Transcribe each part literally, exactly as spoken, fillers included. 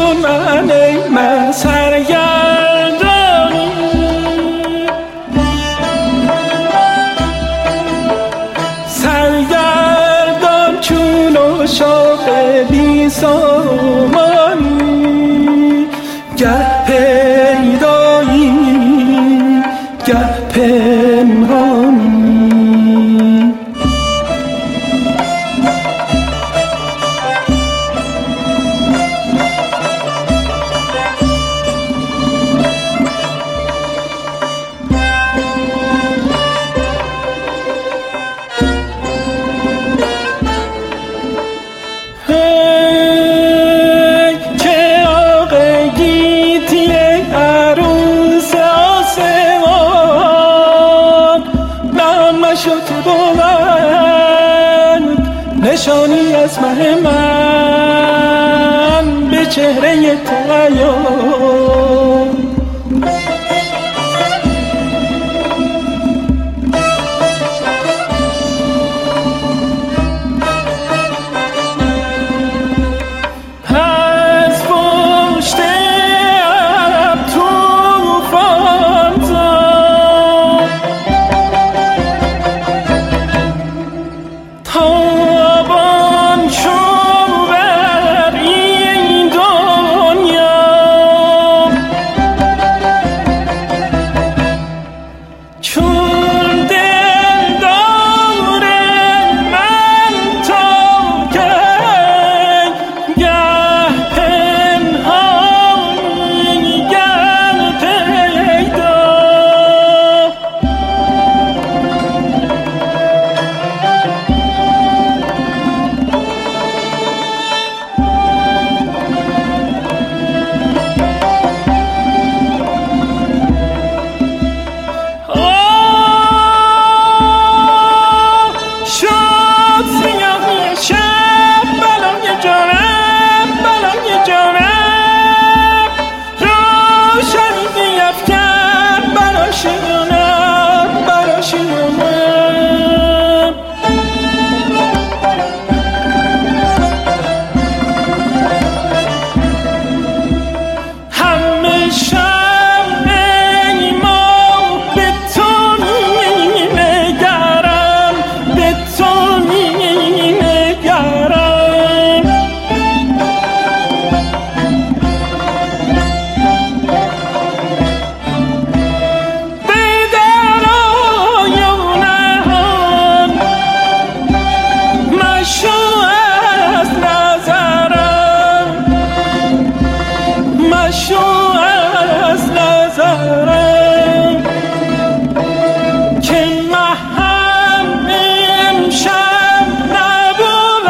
چون من ای من سرگردانی سرگردان چون عشاق بی سامانی گه پیدایی گه پنهانی نشانی از مه من به چهره تو عیان از پشت اب طوفان زد تابان شو بر این دنیا چون دل داره من تا که گه پنهانی گه پیدا شد سیاهی شب بلای جانم بلای جانم روشنی بیفکن بر آشیانم بر آشیانم همه شب ای ماه به تو می‌نگرم به تو می‌نگرم به درای و نهان مشو از نظرم مشو از نظرم که محم امشب نبود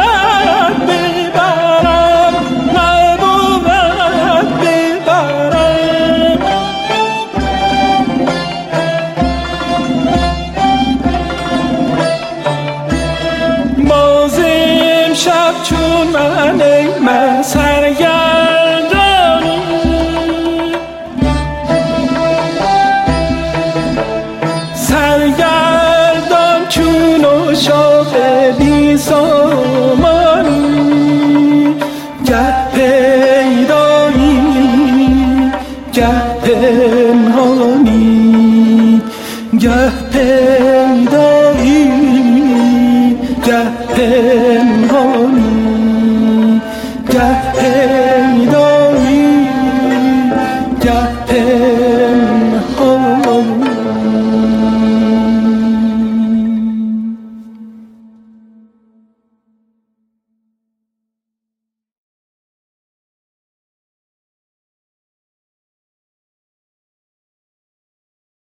ببرم نبود ببرم باز امشب چون من ای من سرگردانی سرگردان چون عشاق بی سامانی گه پیدایی گه پنهانی گه